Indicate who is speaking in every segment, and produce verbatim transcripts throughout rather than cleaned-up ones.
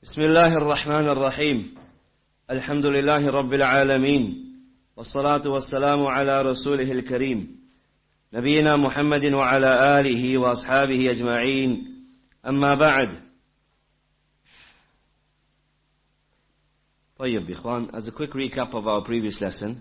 Speaker 1: بسم الله الرحمن الرحيم الحمد لله رب العالمين والصلاة والسلام على رسوله الكريم نبينا محمد وعلى آله وأصحابه أجمعين أما بعد. طيب إخوان, as a quick recap of our previous lesson,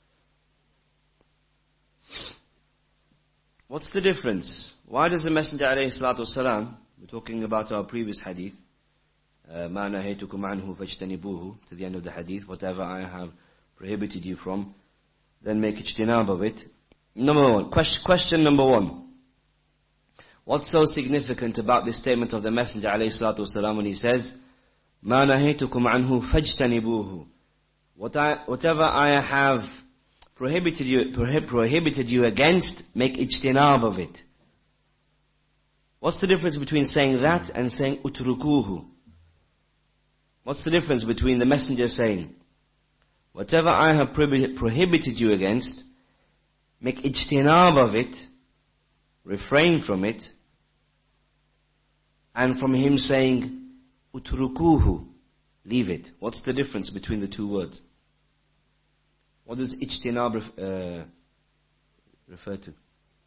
Speaker 1: what's the difference? Why does the Messenger alayhi salatu wasalam, we're talking about our previous hadith, ما نهيتكم عنه فاجتنبوه, to the end of the hadith, whatever I have prohibited you from, then make ijtinab of it. Number one, question, question number one. What's so significant about this statement of the Messenger alayhi salatu wasalam when he says, ما نهيتكم عنه فاجتنبوه? What I, whatever I have prohibited you, prohib, prohibited you against, make ijtinab of it. What's the difference between saying that and saying utrukuhu? What's the difference between the Messenger saying, whatever I have prohibited you against, make ijtinab of it, refrain from it, and from him saying, utrukuhu, leave it? What's the difference between the two words? What does ijtinab ref, uh, refer to?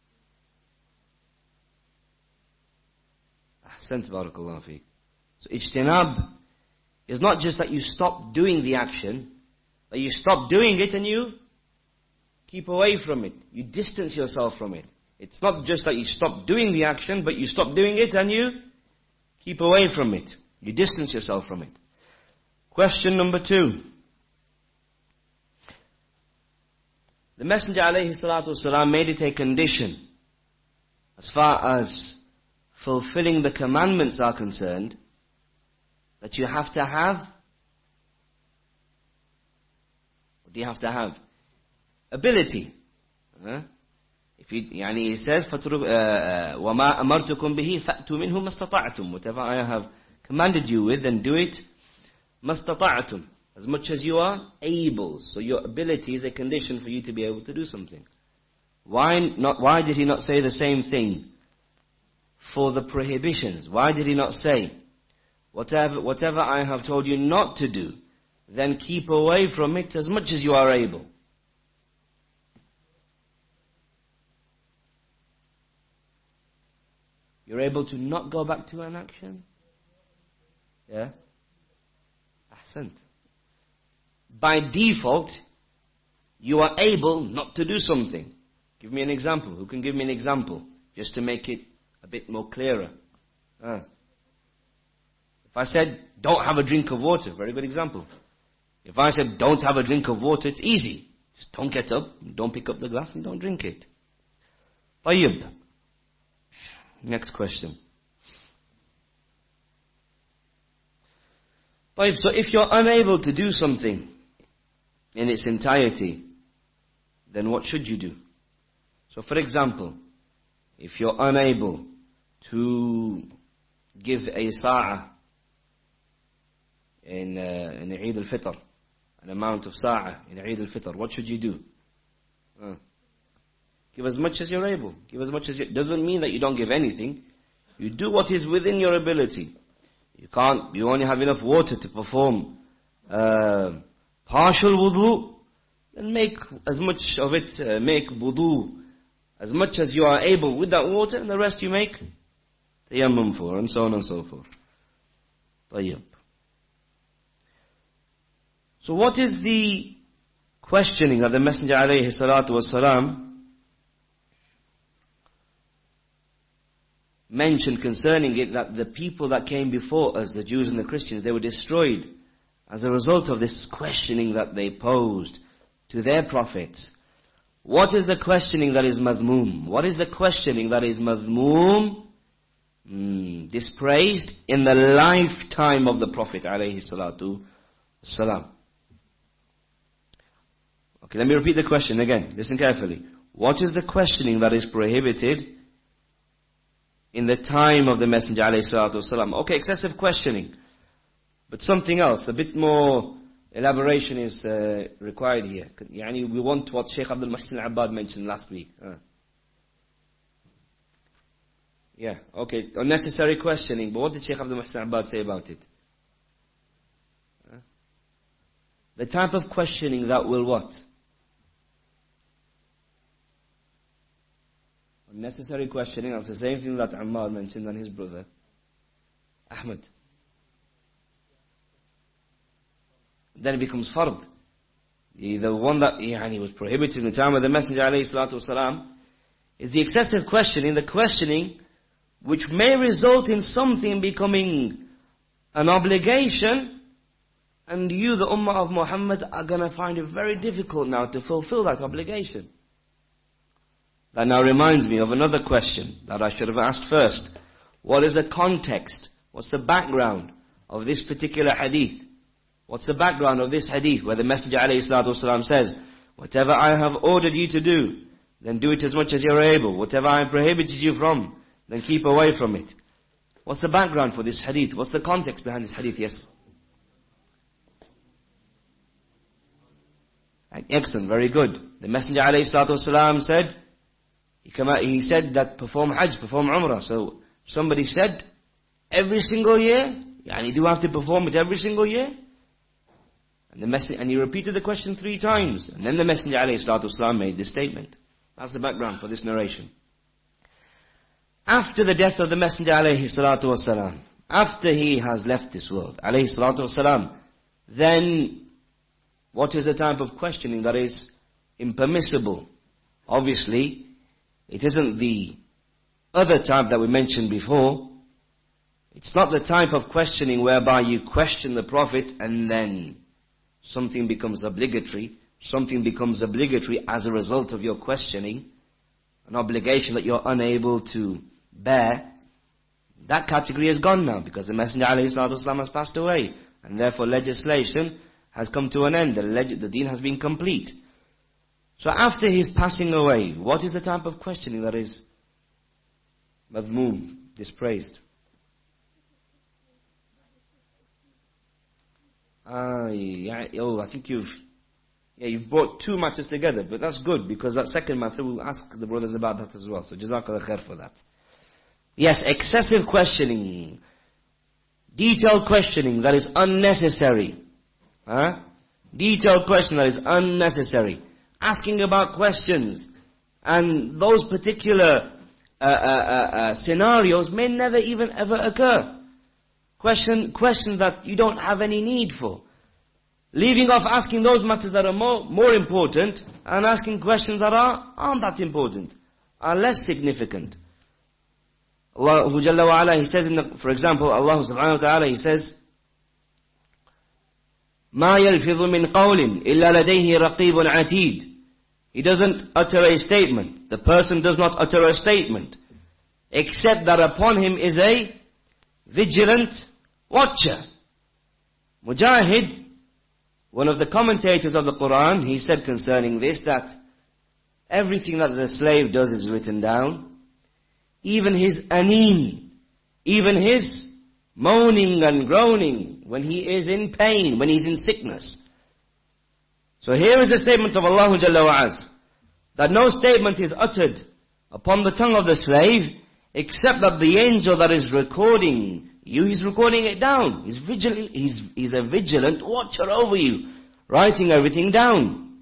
Speaker 1: Ahsant, barakallahu feek. So ijtinab is not just that you stop doing the action, that you stop doing it and you keep away from it. You distance yourself from it. It's not just that you stop doing the action, but you stop doing it and you keep away from it. You distance yourself from it. Question number two. The Messenger alayhi salatu wasalam made it a condition, as far as fulfilling the commandments are concerned, that you have to have, what do you have to have? Ability. Huh? If you, يعني he says, وَمَا أَمَرْتُكُمْ بِهِ فَأْتُوا مِنْهُ مَا اسْتَطَعْتُمْ. Whatever I have commanded you with, then do it مَا اسْتَطَعْتُمْ, as much as you are able. So your ability is a condition for you to be able to do something. Why not? Why did he not say the same thing for the prohibitions? Why did he not say, Whatever, whatever I have told you not to do, then keep away from it as much as you are able? You're able to not go back to an action? Yeah? Ahsant. By default, you are able not to do something. Give me an example. Who can give me an example? Just to make it a bit more clearer. Ah. If I said, don't have a drink of water, very good example. If I said, don't have a drink of water, it's easy. Just don't get up, don't pick up the glass and don't drink it. Tayyib. Next question. Tayyib, so if you're unable to do something in its entirety, then what should you do? So for example, if you're unable to give a sa'ah in uh, in Eid al-Fitr, an amount of sa'ah in Eid al-Fitr, what should you do? Uh, give as much as you're able. Give as much as you... Doesn't mean that you don't give anything. You do what is within your ability. You can't, you only have enough water to perform uh, partial wudu, then make as much of it, uh, make wudu as much as you are able with that water, and the rest you make tayammum for, and so on and so forth. Tayyib. So what is the questioning that the Messenger alayhi salatu wasalam mentioned concerning it, that the people that came before us, the Jews and the Christians, they were destroyed as a result of this questioning that they posed to their prophets? What is the questioning that is madhmoom? What is the questioning that is madhmoom, mm, dispraised in the lifetime of the Prophet alayhi salatu wasalam? Okay, let me repeat the question again. Listen carefully. What is the questioning that is prohibited in the time of the Messenger alayhi salatu wasalam? Okay, excessive questioning. But something else, a bit more elaboration is uh, required here. Yani we want what Shaykh Abdul Muhsin Abbad mentioned last week. Uh. Yeah, okay. Unnecessary questioning. But what did Shaykh Abdul Muhsin Abbad say about it? the type of questioning that will what? Unnecessary questioning. That's the same thing that Ammar mentioned and his brother Ahmed. Then it becomes fard. The, the one that yani, was prohibited in the time of the Messenger alayhi salatu wasalam is the excessive questioning, the questioning which may result in something becoming an obligation, and you, the Ummah of Muhammad, are going to find it very difficult now to fulfill that obligation. That now reminds me of another question that I should have asked first. What is the context? What's the background of this particular hadith? What's the background of this hadith where the Messenger ﷺ says, whatever I have ordered you to do, then do it as much as you're able. Whatever I have prohibited you from, then keep away from it. What's the background for this hadith? What's the context behind this hadith? Yes? Excellent, very good. The Messenger ﷺ said, he said that perform Hajj, perform Umrah. So somebody said, every single year? Yani do I have to perform it every single year? And, the mess- and he repeated the question three times. And then the Messenger ﷺ made this statement. That's the background for this narration. After the death of the Messenger ﷺ, after he has left this world, ﷺ, then what is the type of questioning that is impermissible? Obviously, it isn't the other type that we mentioned before. It's not the type of questioning whereby you question the Prophet and then something becomes obligatory. Something becomes obligatory as a result of your questioning. An obligation that you're unable to bear. That category is gone now because the Messenger ﷺ has passed away. And therefore legislation has come to an end. The, leg- the deen has been complete. So after his passing away, what is the type of questioning that is madhmoom, dispraised? Ah, yeah, oh, I think you've, yeah, you've brought two matters together, but that's good because that second matter we'll ask the brothers about that as well. So jazakallah khair for that. Yes, excessive questioning, detailed questioning that is unnecessary. Huh? Detailed question that is unnecessary. Asking about questions, and those particular uh, uh, uh, uh, scenarios may never even ever occur. Question, questions that you don't have any need for. Leaving off asking those matters that are more, more important, and asking questions that are, aren't that important, are less significant. Allah Jalla wa Ala, He says, in the, for example, Allah subhanahu wa ta'ala, He says, مَا يَلْفِظُ مِنْ قَوْلٍ إِلَّا لَدَيْهِ رَقِيبٌ عَتِيدٌ. He doesn't utter a statement. The person does not utter a statement, except that upon him is a vigilant watcher. Mujahid, one of the commentators of the Quran, he said concerning this that everything that the slave does is written down. Even his aneen, even his moaning and groaning when he is in pain, when he's in sickness. So here is a statement of Allah Jalla wa Az, that no statement is uttered upon the tongue of the slave except that the angel that is recording you, he's recording it down. He's vigilant, he's, he's a vigilant watcher over you, writing everything down.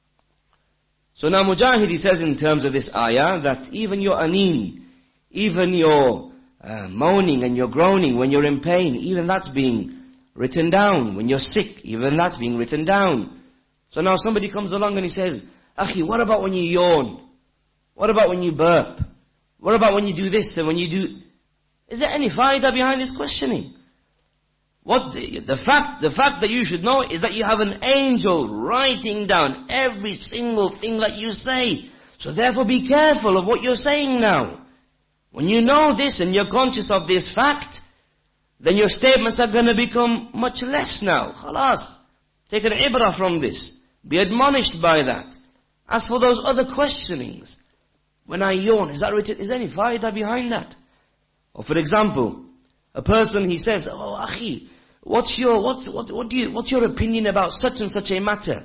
Speaker 1: So now Mujahid, he says in terms of this ayah, that even your aneen, even your uh, moaning and your groaning when you're in pain, even that's being written down. When you're sick, even that's being written down. So now somebody comes along and he says, Akhi, what about when you yawn? What about when you burp? What about when you do this and when you do... Is there any faida behind this questioning? What the, the fact, the fact that you should know is that you have an angel writing down every single thing that you say. So therefore be careful of what you're saying now. When you know this and you're conscious of this fact, then your statements are going to become much less now. Khalas. Take an ibrah from this. Be admonished by that. As for those other questionings, when I yawn, is that written? Is there any faida behind that? Or for example, a person, he says, oh, akhi, what's your, what, what, what do you, what's your opinion about such and such a matter?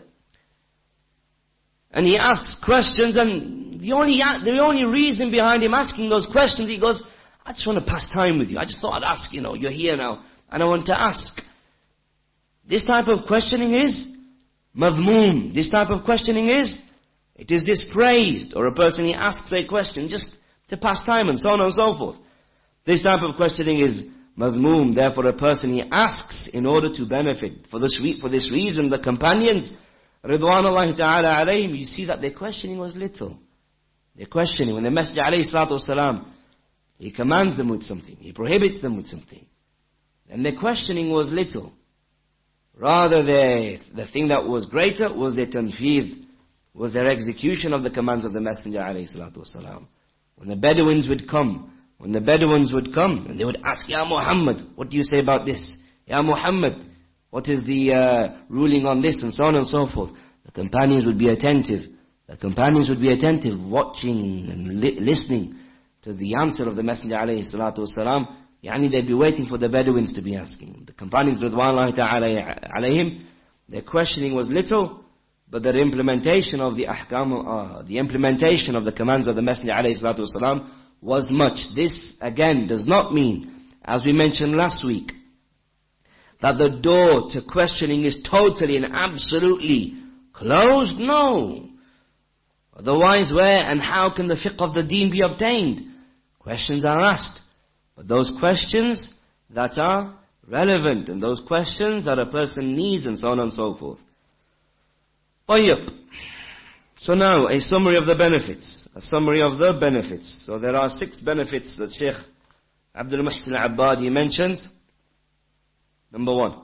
Speaker 1: And he asks questions, and the only, the only reason behind him asking those questions, he goes, I just want to pass time with you. I just thought I'd ask, you know, you're here now, and I want to ask. This type of questioning is madhmoom. This type of questioning is, it is dispraised. Or a person, he asks a question just to pass time and so on and so forth. This type of questioning is madhmoom. Therefore a person, he asks in order to benefit. For this, re- for this reason, the companions, Ridwanullahi ta'ala alayhim, you see that their questioning was little. Their questioning, when the Messenger alayhi salatu wasalam, he commands them with something, he prohibits them with something, and their questioning was little. Rather, their, the thing that was greater was their tanfeed, was their execution of the commands of the Messenger alayhi salatu wasalam. When the Bedouins would come, when the Bedouins would come, and they would ask, Ya Muhammad, what do you say about this? Ya Muhammad, what is the uh, ruling on this, and so on and so forth. The companions would be attentive. The companions would be attentive, watching and li- listening to the answer of the Messenger alayhi salatu wasalam. Yani they'd be waiting for the Bedouins to be asking. The companions, Ridwanullahi ta'ala alayhim, their questioning was little, but their implementation of the ahkam, uh, the implementation of the commands of the Messenger alayhi salatu wasalam was much. This again does not mean, as we mentioned last week, that the door to questioning is totally and absolutely closed. No. Otherwise, where and how can the fiqh of the deen be obtained? Questions are asked. But those questions that are relevant, and those questions that a person needs, and so on and so forth. طيب. So now, a summary of the benefits. A summary of the benefits. So there are six benefits that Shaykh Abdul Muhsin al-Abbadi mentions. Number one,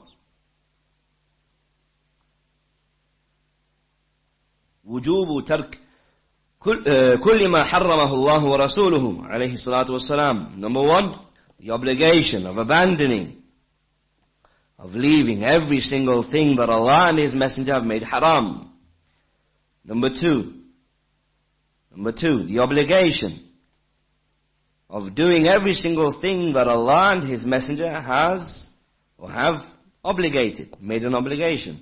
Speaker 1: وجوب ترك كل ما حرمه الله ورسوله عليه الصلاة والسلام. Number one, the obligation of abandoning, of leaving every single thing that Allah and His Messenger have made haram. Number two, number two, the obligation of doing every single thing that Allah and His Messenger has or have obligated, made an obligation.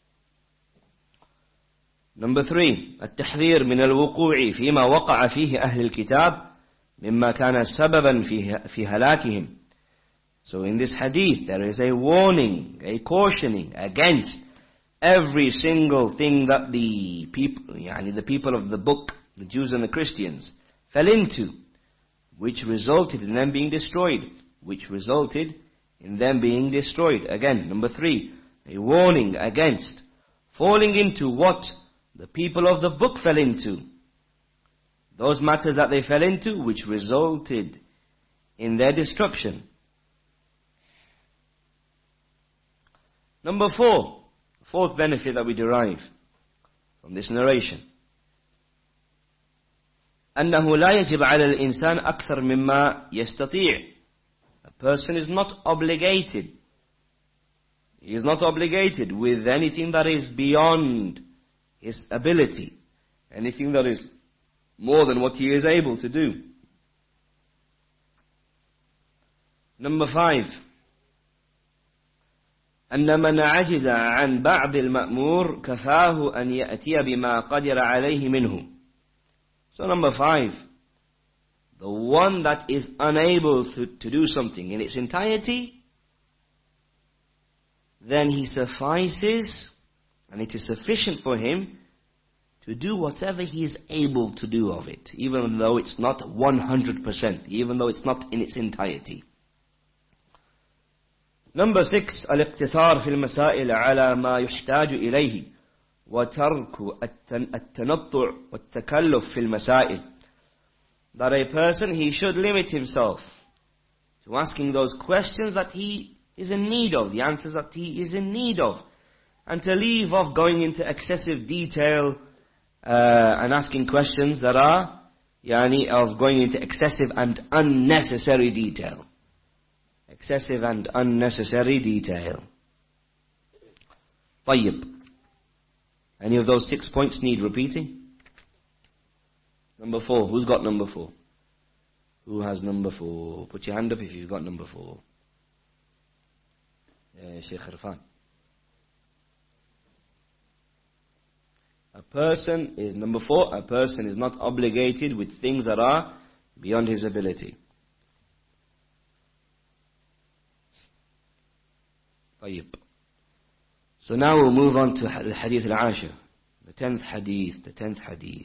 Speaker 1: Number three, التحذير من الوقوع فيما وقع فيه أهل الكتاب مما كان سببا في هلاكهم. So in this hadith there is a warning, a cautioning against every single thing that the people, يعني the people of the book, the Jews and the Christians, fell into, which resulted in them being destroyed, which resulted in them being destroyed. Again, number three, a warning against falling into what the people of the book fell into. Those matters that they fell into, which resulted in their destruction. Number four, fourth benefit that we derive from this narration. أنه لا يجب على الإنسان أكثر مما يستطيع. A person is not obligated. He is not obligated with anything that is beyond his ability. Anything that is more than what he is able to do. Number five. أن من عجز عن بعض المأمور كفاه أن يأتي بما قدر عليه منه. So number five. The one that is unable to, to do something in its entirety, then he suffices, and it is sufficient for him to do whatever he is able to do of it, even though it's not one hundred percent, even though it's not in its entirety. Number six, الاقتصار في المسائل على ما يحتاج إليه وترك التنطع والتكلف في المسائل. That a person, he should limit himself to asking those questions that he is in need of, the answers that he is in need of, and to leave off going into excessive detail uh, and asking questions that are yani, of going into excessive and unnecessary detail. Excessive and unnecessary detail. طيب. Any of those six points need repeating? Number four. Who's got number four? Who has number four? Put your hand up if you've got number four. Uh, Sheikh Irfan. A person is, number four, a person is not obligated with things that are beyond his ability. طيب. So now we'll move on to the hadith al-ashir, the tenth hadith, the tenth hadith.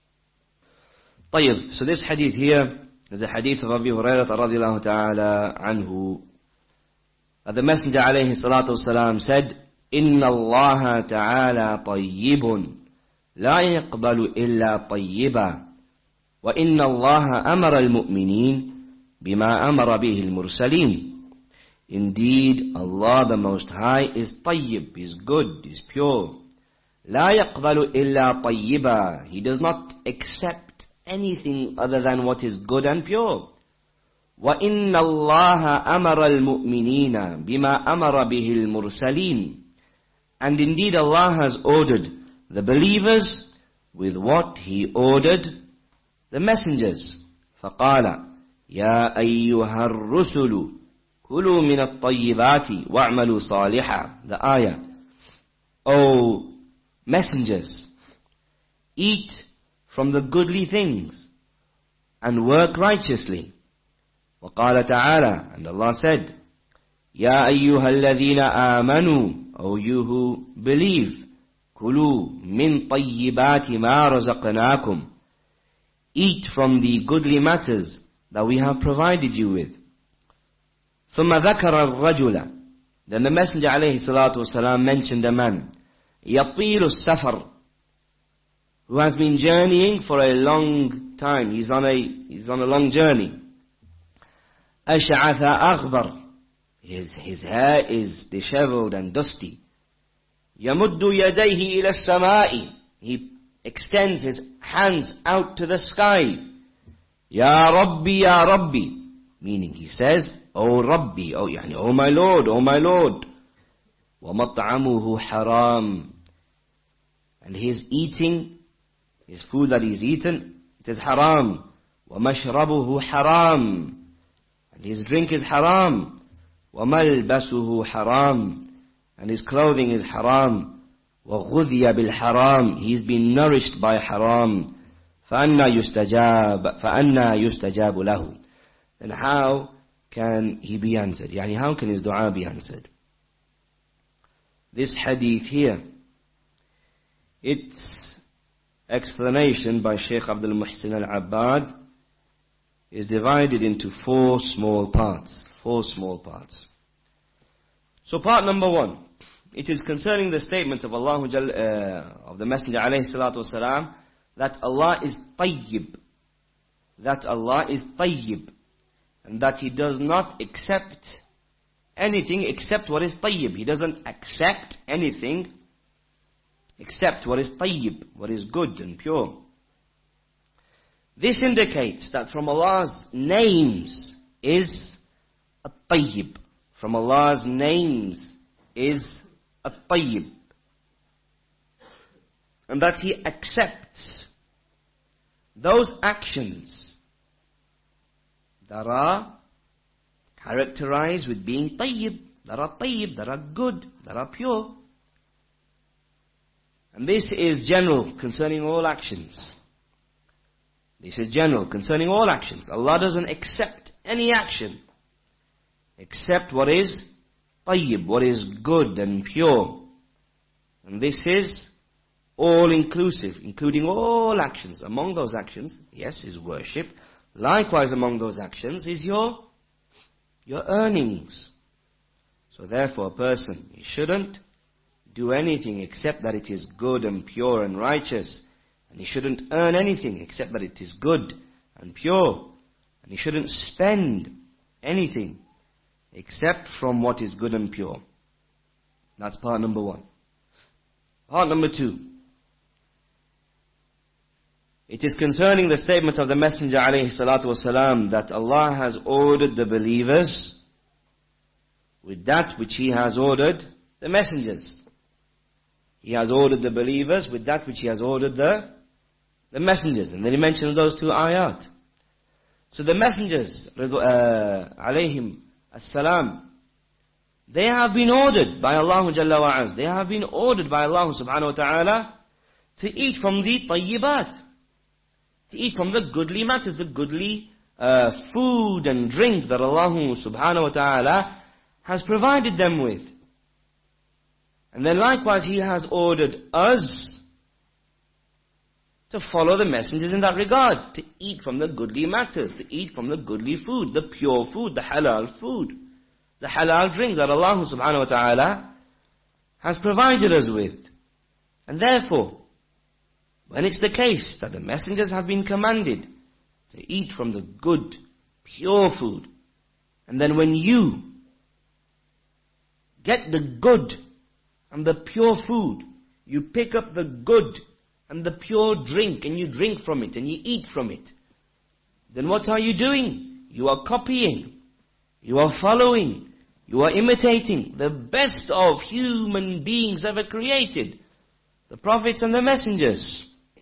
Speaker 1: طيب, so this hadith here is a hadith of Abu Hurairah radiallahu ta'ala anhu. The Messenger alayhi salatu wasalam said, إِنَّ اللَّهَ تَعَالَى طَيِّبٌ لَا يَقْبَلُ إِلَّا طَيِّبًا وَإِنَّ اللَّهَ أَمَرَ الْمُؤْمِنِينَ بِمَا أَمَرَ بِهِ الْمُرْسَلِينَ. Indeed, Allah the Most High is tayyib, is good, is pure. لَا يَقْبَلُ إِلَّا طَيِّبًا. He does not accept anything other than what is good and pure. وَإِنَّ اللَّهَ أَمَرَ الْمُؤْمِنِينَ بِمَا أَمَرَ بِهِ الْمُرْسَلِينَ. And indeed Allah has ordered the believers with what He ordered the messengers. فَقَالَ يَا أَيُّهَا الرُّسُلُ كُلُوا مِنَ الطَّيِّبَاتِ وَاعْمَلُوا صَالِحًا. The ayah. O messengers, eat from the goodly things and work righteously. وقال تعالى, and Allah said, يا أيها الذين آمنوا, O you who believe, كلوا من طيبات ما رزقناكم. Eat from the goodly matters that we have provided you with. ثم ذكر الرجل. Then the Messenger عليه الصلاة والسلام mentioned a man, يطيل السفر, who has been journeying for a long time. He's on a, he's on a long journey. أشعث أغبر. His, his hair is disheveled and dusty. يمد يديه إلى السماء. He extends his hands out to the sky. يا ربي يا ربي. Meaning he says, O Rabbi, oh, يعني, oh my Lord, oh my Lord. ومطعمه حرام. And his eating, his food that he's eaten, it is haram. ومشربه حرام. And his drink is haram. وَمَلْبَسُهُ حَرَامٌ. And his clothing is haram. وَغُذِيَ بِالْحَرَامِ. He's been nourished by haram. فَأَنَّا يُسْتَجَابُ فَأَنَّا يُسْتَجَابُ لَهُ. Then how can he be answered? يعني how can his dua be answered? This hadith here, its explanation by Shaykh Abdul Muhsin al-Abbad is divided into four small parts. Four small parts. So part number one, it is concerning the statement of Allah, uh, of the Messenger alayhi salatu wasalam, that Allah is tayyib. That Allah is tayyib. And that He does not accept anything except what is tayyib. He doesn't accept anything except what is tayyib, what is good and pure. This indicates that from Allah's names is At-Tayyib. From Allah's names is At-Tayyib. And that He accepts those actions that are characterized with being Tayyib, that are Tayyib, that are good, that are pure. And this is general concerning all actions. This is general concerning all actions. Allah doesn't accept any action except what is tayyib, what is good and pure. And this is all inclusive, including all actions. Among those actions, yes, is worship. Likewise among those actions is your, your earnings. So therefore a person, he shouldn't do anything except that it is good and pure and righteous. And he shouldn't earn anything except that it is good and pure. And he shouldn't spend anything except from what is good and pure. That's part number one. Part number two. It is concerning the statement of the Messenger alayhi salatu wasalam that Allah has ordered the believers with that which He has ordered the messengers. He has ordered the believers with that which He has ordered the, the messengers. And then He mentions those two ayat. So the messengers, uh, alayhim as-salam, they have been ordered by Allah Jalla wa Az. They have been ordered by Allah subhanahu wa ta'ala to eat from the tayyibat. To eat from the goodly matters, the goodly uh, food and drink that Allah subhanahu wa ta'ala has provided them with. And then likewise He has ordered us to follow the messengers in that regard, to eat from the goodly matters, to eat from the goodly food, the pure food, the halal food, the halal drink that Allah subhanahu wa ta'ala has provided us with. And therefore, when it's the case that the messengers have been commanded to eat from the good, pure food, and then when you get the good and the pure food, you pick up the good and the pure drink and you drink from it and you eat from it, then what are you doing? You are copying, you are following, you are imitating the best of human beings ever created, the prophets and the messengers.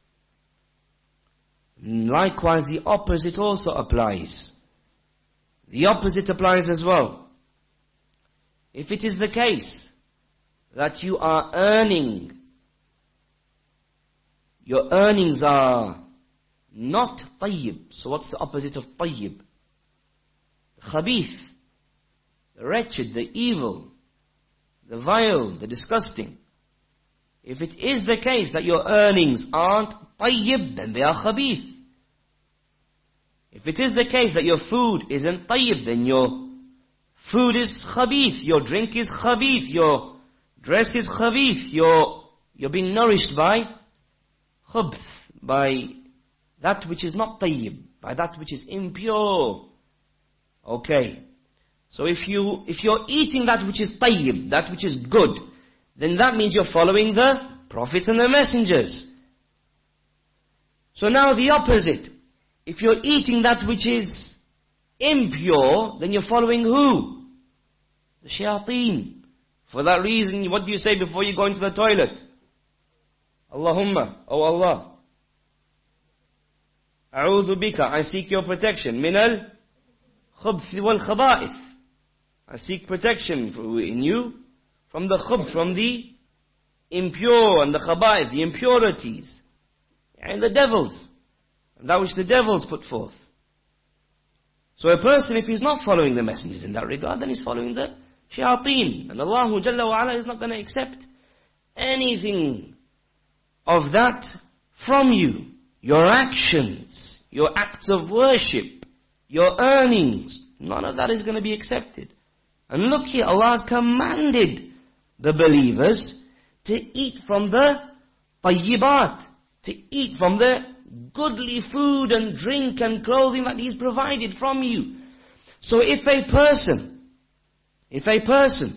Speaker 1: Likewise, the opposite also applies. The opposite applies as well. If it is the case that you are earning, your earnings are not tayyib. So what's the opposite of tayyib? Khabith, the wretched, the evil, the vile, the disgusting. If it is the case that your earnings aren't tayyib, then they are khabith. If it is the case that your food isn't tayyib, then your food is khabith, your drink is khabith, your dress is khabith, you're, you're being nourished by khubth, by that which is not tayyib, by that which is impure. Okay. So if you, if you're eating that which is tayyib, that which is good, then that means you're following the prophets and the messengers. So now the opposite. If you're eating that which is impure, then you're following who? The shayateen. For that reason, what do you say before you go into the toilet? Allahumma, oh Allah, A'udhu bika, I seek your protection. Minal khubth wal khaba'ith. I seek protection in you from the khubth, from the impure and the khaba'ith, the impurities, and the devils, and that which the devils put forth. So a person, if he's not following the messengers in that regard, then he's following the shayateen. And Allah Jalla wa Ala is not going to accept anything of that from you. Your actions, your acts of worship, your earnings, none of that is going to be accepted. And look here, Allah has commanded the believers to eat from the tayyibat, to eat from the goodly food and drink and clothing that He's provided from you. So if a person, if a person,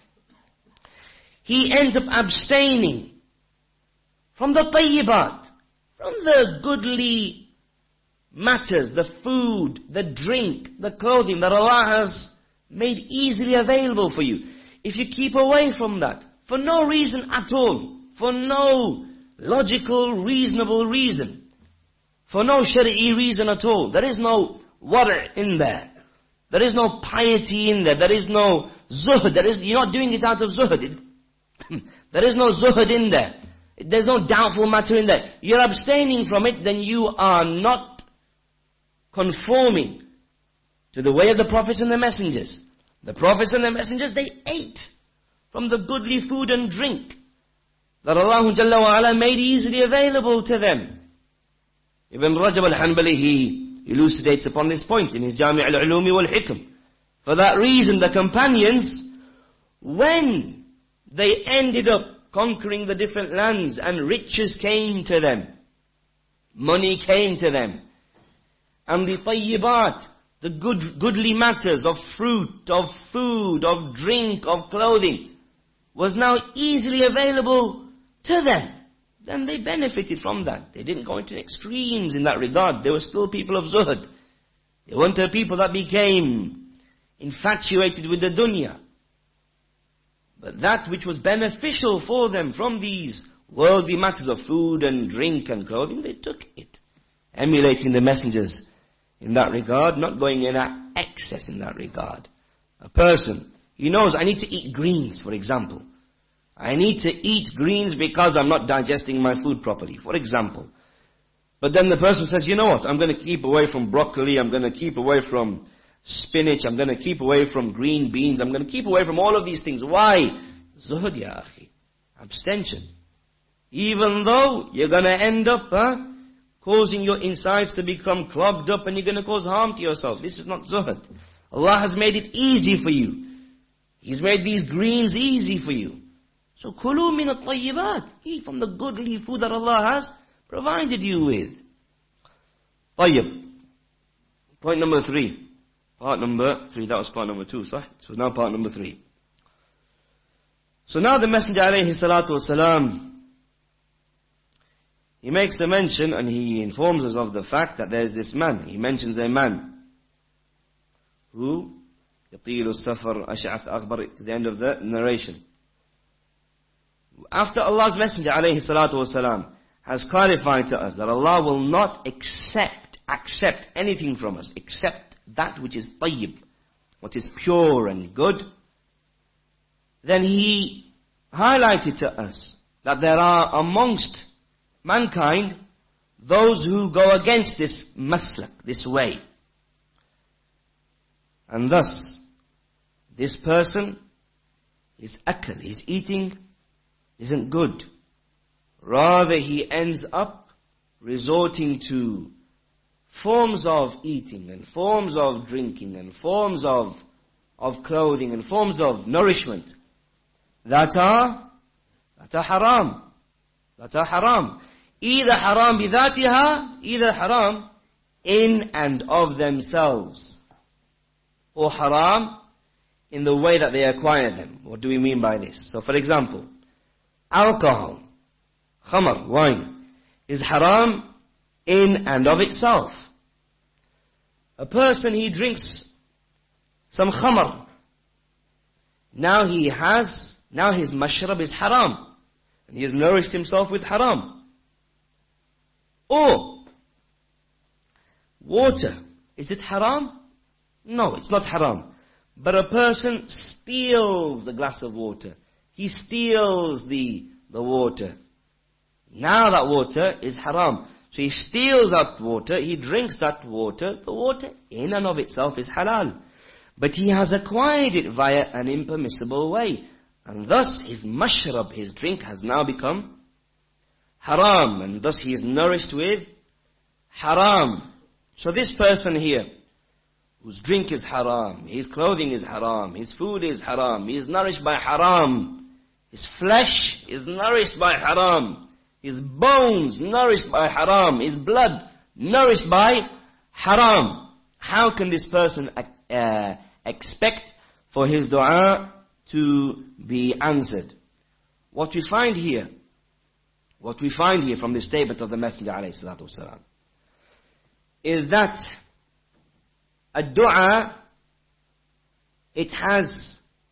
Speaker 1: he ends up abstaining from the tayyibat, from the goodly matters, the food, the drink, the clothing that Allah has made easily available for you. If you keep away from that, for no reason at all, for no logical, reasonable reason, for no shari'i reason at all, there is no wara' in there, there is no piety in there, there is no zuhd, there is, you're not doing it out of zuhd, it, there is no zuhd in there, there's no doubtful matter in there, you're abstaining from it, then you are not conforming to the way of the prophets and the messengers. The prophets and the messengers, they ate from the goodly food and drink that Allah Jalla wa Ala made easily available to them. Ibn Rajab al-Hanbali, he elucidates upon this point in his Jami' al-Ulumi wal-Hikm. For that reason, the companions, when they ended up conquering the different lands and riches came to them, money came to them, and the tayyibat, the good, goodly matters of fruit, of food, of drink, of clothing, was now easily available to them, then they benefited from that. They didn't go into extremes in that regard. They were still people of zuhd. They weren't a people that became infatuated with the dunya. But that which was beneficial for them from these worldly matters of food and drink and clothing, they took it, emulating the messengers in that regard, not going in excess in that regard. A person, he knows, I need to eat greens, for example. I need to eat greens because I'm not digesting my food properly, for example. But then the person says, you know what, I'm going to keep away from broccoli, I'm going to keep away from spinach, I'm going to keep away from green beans, I'm going to keep away from all of these things. Why? Zuhud ya akhi. Abstention. Even though you're going to end up huh, causing your insides to become clogged up and you're going to cause harm to yourself. This is not zuhd. Allah has made it easy for you. He's made these greens easy for you. So kulu min at-tayyibat. Eat from the goodly food that Allah has provided you with. Tayyib. Point number three. Part number three. That was part number two. So now part number three. So now the Messenger alayhi salatu wasalam, he makes a mention and he informs us of the fact that there is this man. He mentions a man who يطيل السفر أشعث أغبر to the end of the narration. After Allah's Messenger alayhi salatu wasalam has clarified to us that Allah will not accept, accept anything from us except that which is tayyib, what is pure and good, then he highlighted to us that there are amongst mankind those who go against this maslak, this way. And thus, this person, his akal, his eating, isn't good. Rather, he ends up resorting to forms of eating and forms of drinking and forms of, of clothing and forms of nourishment that are, that are haram. That are haram. Either haram bidhatiha, either haram in and of themselves, or haram in the way that they acquire them. What do we mean by this? So for example, alcohol, khamar, wine, is haram in and of itself. A person, he drinks some khamar. Now he has, now his mashrab is haram. And he has nourished himself with haram. Or, water, is it haram? No, it's not haram. But a person steals the glass of water. He steals the, the water. Now that water is haram. So he steals that water, he drinks that water. The water in and of itself is halal. But he has acquired it via an impermissible way. And thus his mashrab, his drink, has now become haram. And thus he is nourished with haram. So this person here, whose drink is haram, his clothing is haram, his food is haram, he is nourished by haram, his flesh is nourished by haram, his bones nourished by haram, his blood nourished by haram. How can this person uh, expect for his dua to be answered? What we find here, what we find here from the statement of the Messenger alayhi salatu wasalam, is that a dua, it has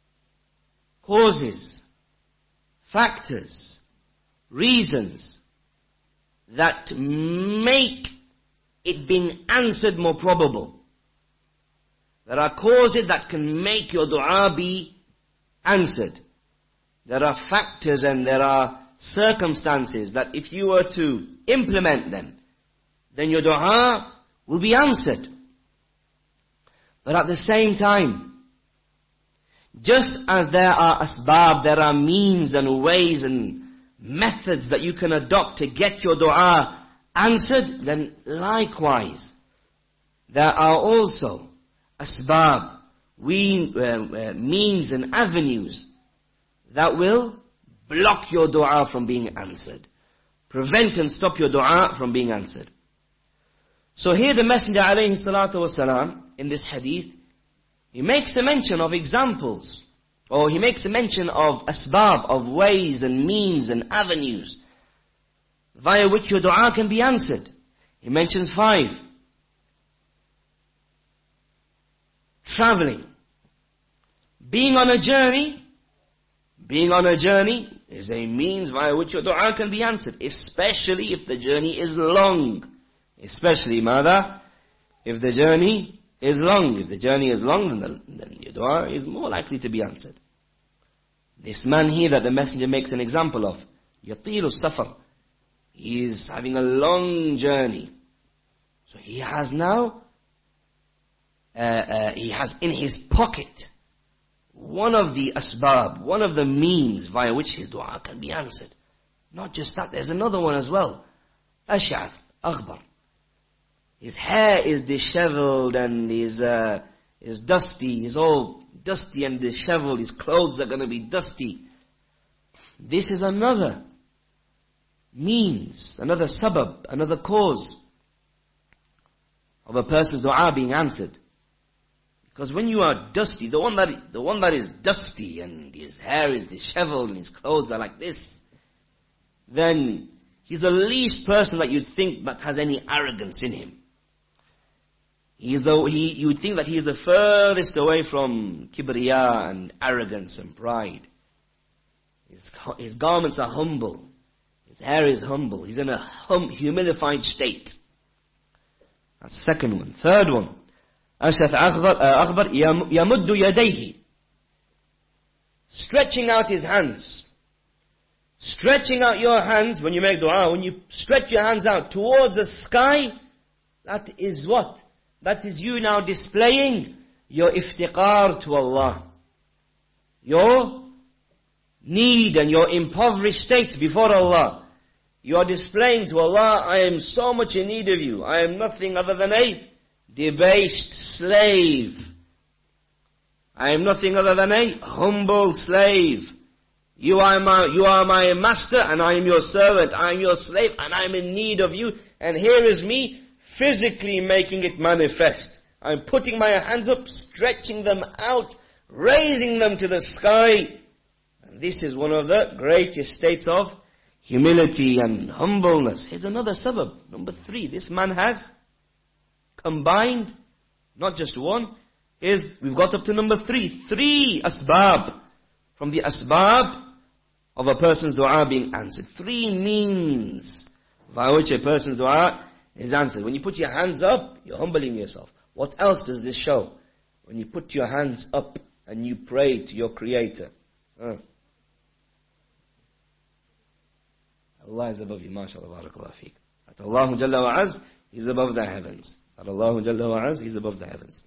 Speaker 1: causes, factors, reasons that make it being answered more probable. There are causes that can make your dua be answered. There are factors and there are circumstances that if you were to implement them, then your dua will be answered. But at the same time, just as there are asbab, there are means and ways and methods that you can adopt to get your dua answered, then likewise, there are also asbab, we, uh, uh, means and avenues that will block your dua from being answered. Prevent and stop your dua from being answered. So here the Messenger alayhi salatu wasalam, in this hadith, he makes a mention of examples, or he makes a mention of asbab, of ways and means and avenues via which your dua can be answered. He mentions five. Traveling. Being on a journey, being on a journey is a means via which your dua can be answered, especially if the journey is long. Especially, mother, if the journey is long. If the journey is long, then, the, then your dua is more likely to be answered. This man here that the Messenger makes an example of, yatilu safar, he is having a long journey. So he has now, uh, uh, he has in his pocket one of the asbab, one of the means via which his dua can be answered. Not just that, there's another one as well. Ash'ath, aghbar. His hair is disheveled and is, uh, is dusty. He's all dusty and disheveled. His clothes are going to be dusty. This is another means, another sabab, another cause of a person's dua being answered. Because when you are dusty, the one that the one that is dusty and his hair is disheveled and his clothes are like this, then he's the least person that you'd think that has any arrogance in him. He's the, he, you would think that he is the furthest away from kibriya and arrogance and pride. His, his garments are humble. His hair is humble. He's in a hum, humilified state. That's the second one. Third one. Ash'ath aghbar yamuddu yadayhi. Stretching out his hands. Stretching out your hands when you make dua, when you stretch your hands out towards the sky, that is what? That is you now displaying your iftiqar to Allah. Your need and your impoverished state before Allah. You are displaying to Allah, I am so much in need of you. I am nothing other than a debased slave. I am nothing other than a humble slave. You are my, you are my master and I am your servant. I am your slave and I am in need of you. And here is me physically making it manifest. I am putting my hands up, stretching them out, raising them to the sky. And this is one of the greatest states of humility and humbleness. Here's another sabab. Number three, this man has combined, not just one, is we've got up to number three. Three asbab from the asbab of a person's dua being answered. Three means by which a person's dua is answered. When you put your hands up, you're humbling yourself. What else does this show? When you put your hands up and you pray to your Creator. Huh? Allah is above you, mashallah, barakallah feek. That Allah Jalla wa Az, He's above the heavens. That Allah Jalla wa Az, He's above the heavens.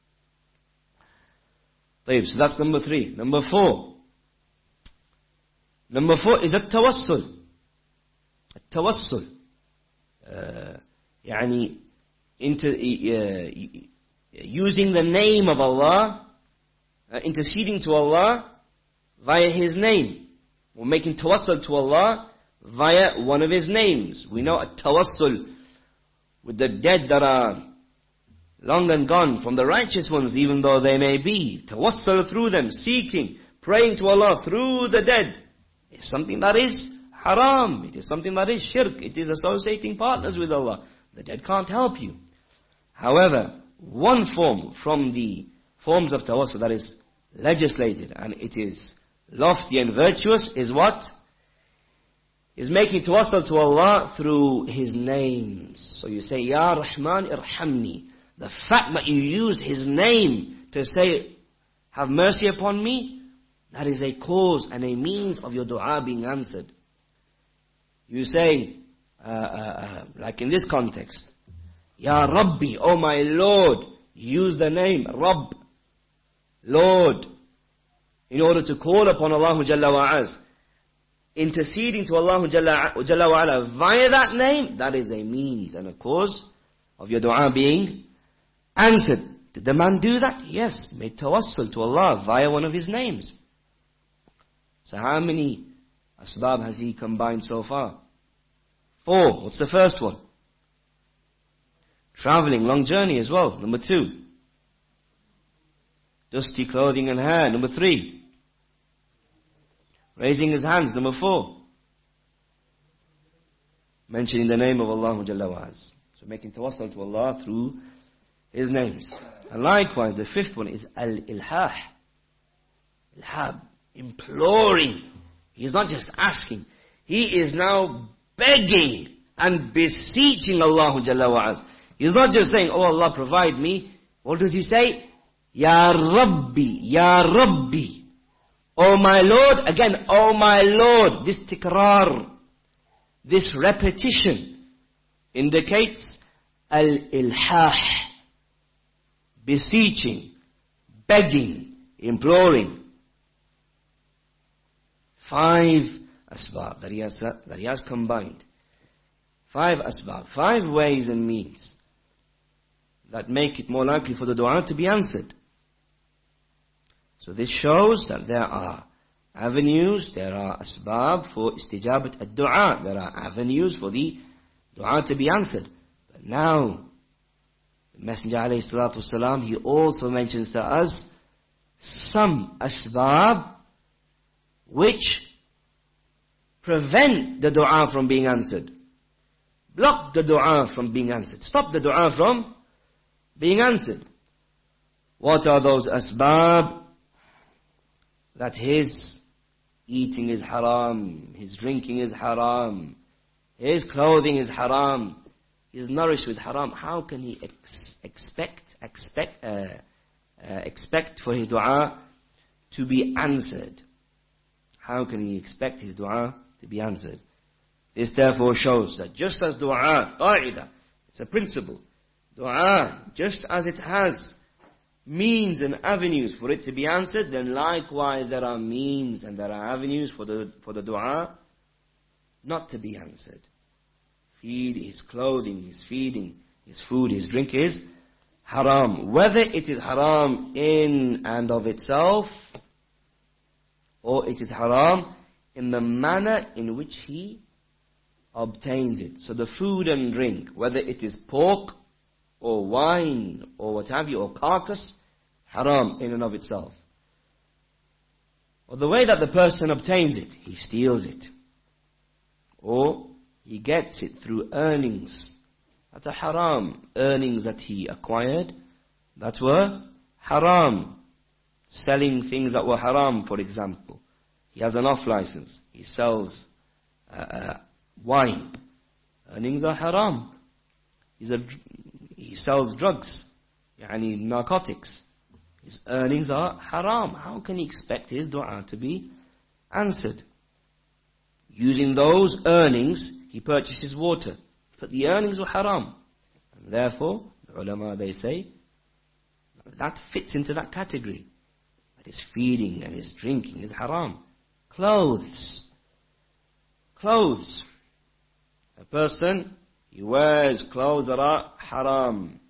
Speaker 1: طيب, so that's number three. Number four. Number four is التوسل. التوسل. Uh, يعني into, uh, using the name of Allah, uh, interceding to Allah via His name. We're making tawassul to Allah via one of His names. We know a tawassul with the dead that are long and gone, from the righteous ones, even though they may be. Tawassul through them, seeking, praying to Allah through the dead, is something that is haram. It is something that is shirk. It is associating partners with Allah. The dead can't help you. However, one form from the forms of tawassul that is legislated and it is lofty and virtuous is what? Is making tawassul to Allah through His names. So you say, Ya Rahman irhamni. The fact that you used His name to say, have mercy upon me, that is a cause and a means of your dua being answered. You say, uh, uh, uh, like in this context, Ya Rabbi, oh my Lord, use the name Rabb, Lord, in order to call upon Allah Jalla wa Az, interceding to Allah Jalla, Jalla wa Ala via that name, that is a means and a cause of your dua being answered. Did the man do that? Yes, made tawassul to Allah via one of His names. So how many asbab has he combined so far? Four. What's the first one? Traveling, long journey as well. Number two. Dusty clothing and hair. Number three. Raising his hands. Number four. Mentioning the name of Allah Jalla wa Az. So making tawassul to Allah through His names. And likewise, the fifth one is al-ilhah. Ilhab. Imploring. He's not just asking. He is now begging and beseeching Allah Jalla wa Az. He's not just saying, oh Allah, provide me. What does he say? Ya Rabbi, Ya Rabbi. Oh my Lord. Again, oh my Lord. This tikrar, this repetition indicates al-ilhah. Beseeching, begging, imploring. Five asbab that he has, that he has combined. Five asbab, five ways and means that make it more likely for the dua to be answered. So this shows that there are avenues, there are asbab for istijabat ad-dua, there are avenues for the dua to be answered. But now, the Messenger alayhi salatu wasalam, he also mentions to us some asbab which prevent the dua from being answered. Block the dua from being answered. Stop the dua from being answered. What are those asbab? That his eating is haram, his drinking is haram, his clothing is haram, he is nourished with haram. How can he ex- expect expect uh, uh, expect for his dua to be answered? How can he expect his dua to be answered? This therefore shows that just as dua, qa'idah, it's a principle. Dua, just as it has means and avenues for it to be answered, then likewise there are means and there are avenues for the for the dua not to be answered. Feed, his clothing, his feeding, his food, his drink is haram. Whether it is haram in and of itself, or it is haram in the manner in which he obtains it. So the food and drink, whether it is pork or wine or what have you, or carcass, haram in and of itself. Or the way that the person obtains it, he steals it, or he gets it through earnings. That's a haram. Earnings that he acquired, that were haram. Selling things that were haram, for example. He has an off license. He sells uh, uh, wine. Earnings are haram. He's a, he sells drugs, yani narcotics. His earnings are haram. How can he expect his dua to be answered? Using those earnings, he purchases water. But the earnings were haram. And therefore, the ulama, they say, that fits into that category. That his feeding and his drinking is haram. Clothes. Clothes. A person, he wears clothes that are haram.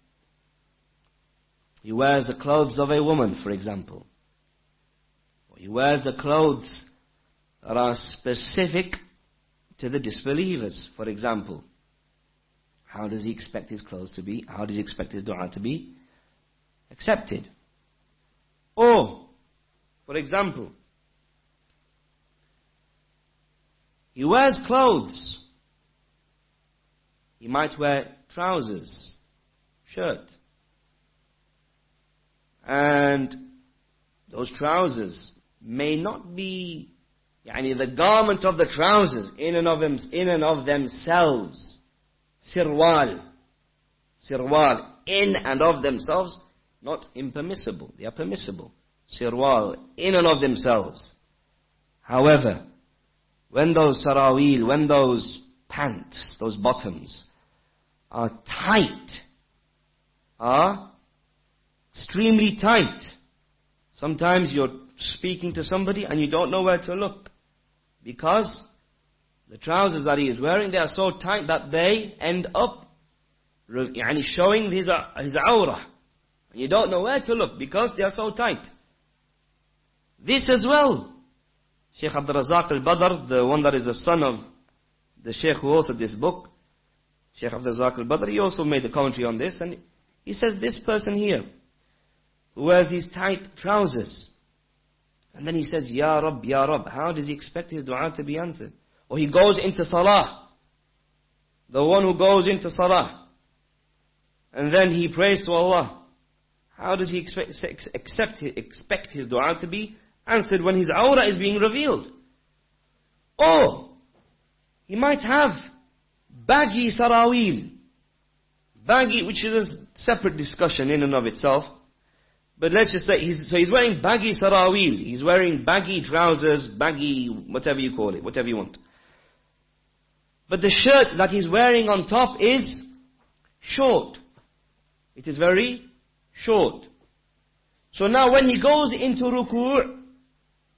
Speaker 1: He wears the clothes of a woman, for example. Or he wears the clothes that are specific to the disbelievers, for example. How does he expect his clothes to be? How does he expect his dua to be accepted? Or, for example, he wears clothes. He might wear trousers, shirt. And those trousers may not be, yani the garment of the trousers in and of, them, in and of themselves, sirwal, sirwal, in and of themselves, not impermissible. They are permissible. Sirwal, in and of themselves. However, when those sarawil, when those pants, those bottoms, are tight, are extremely tight. Sometimes you're speaking to somebody and you don't know where to look, because the trousers that he is wearing, they are so tight that they end up يعني showing his, his awrah. And you don't know where to look because they are so tight. This as well. Shaykh Abdul Razak al-Badr, the one that is the son of the Shaykh who authored this book, Shaykh Abdul Razak al-Badr, he also made a commentary on this, and he says this person here, who wears these tight trousers, and then he says, Ya Rabb, Ya Rabb, how does he expect his dua to be answered? Or he goes into salah, the one who goes into salah, and then he prays to Allah. How does he expect, accept, expect his dua to be answered when his awrah is being revealed? Or he might have baggy sarawil. Baggy, which is a separate discussion in and of itself. But let's just say, he's, so he's wearing baggy sarawil. He's wearing baggy trousers, baggy, whatever you call it, whatever you want. But the shirt that he's wearing on top is short. It is very short. So now when he goes into ruku',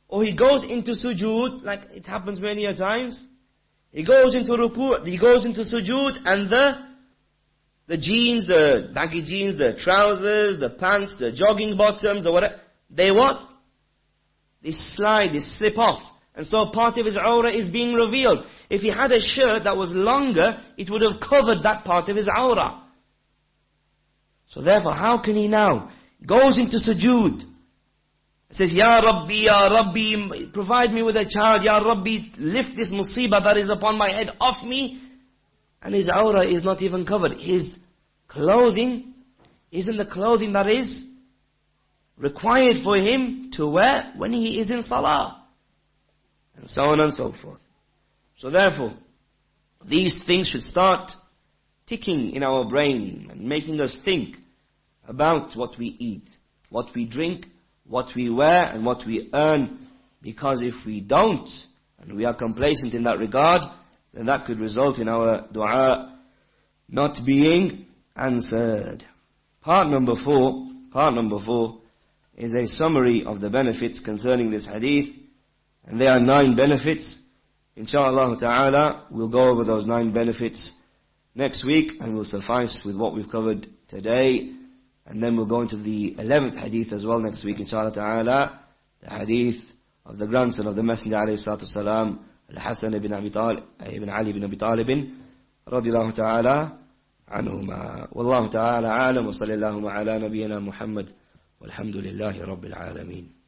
Speaker 1: or he goes into sujood, like it happens many a times. He goes into ruku', he goes into sujood, and the the jeans, the baggy jeans, the trousers, the pants, the jogging bottoms, or whatever, they what? They slide, they slip off. And so part of his awrah is being revealed. If he had a shirt that was longer, it would have covered that part of his awrah. So therefore, how can he now? Goes into sujood. Says, Ya Rabbi, Ya Rabbi, provide me with a child. Ya Rabbi, lift this musibah that is upon my head off me. And his awrah is not even covered. His clothing isn't the clothing that is required for him to wear when he is in salah. And so on and so forth. So therefore, these things should start ticking in our brain and making us think about what we eat, what we drink, what we wear, and what we earn. Because if we don't, and we are complacent in that regard, then that could result in our dua not being answered. Part number four, part number four is a summary of the benefits concerning this hadith. And there are nine benefits. Insha'Allah ta'ala, we'll go over those nine benefits next week, and we'll suffice with what we've covered today. And then we'll go into the eleventh hadith as well next week, inshallah ta'ala. The hadith of the grandson of the Messenger alayhi salatu wasalam, Al-Hasan ibn Abi Talib, ibn Ali ibn Abi Talib, radiyallahu ta'ala anhuma. Wallahu ta'ala a'lam, wa sallallahu ala nabiyyina Muhammad, walhamdulillahi rabbil alameen.